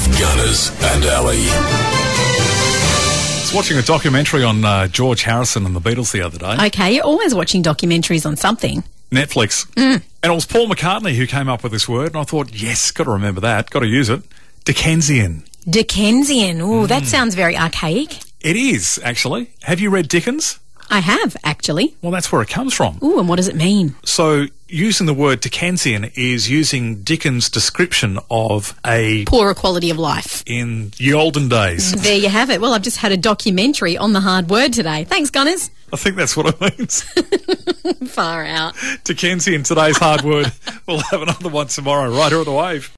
with Gunners and Ali. I was watching a documentary on George Harrison and the Beatles the other day. Okay, you're always watching documentaries on something. Netflix. And it was Paul McCartney who came up with this word, and I thought, yes, got to remember that, got to use it. Dickensian. Dickensian. Oh, that sounds very archaic. It is, actually. Have you read Dickens? I have, actually. Well, that's where it comes from. Ooh, and what does it mean? So, using the word Dickensian is using Dickens' description of a... Poorer quality of life. in the olden days. There you have it. Well, I've just had a documentary on the hard word today. Thanks, Gunners. I think that's what it means. Far out. Dickensian, today's hard word. We'll have another one tomorrow, right here on The Wave.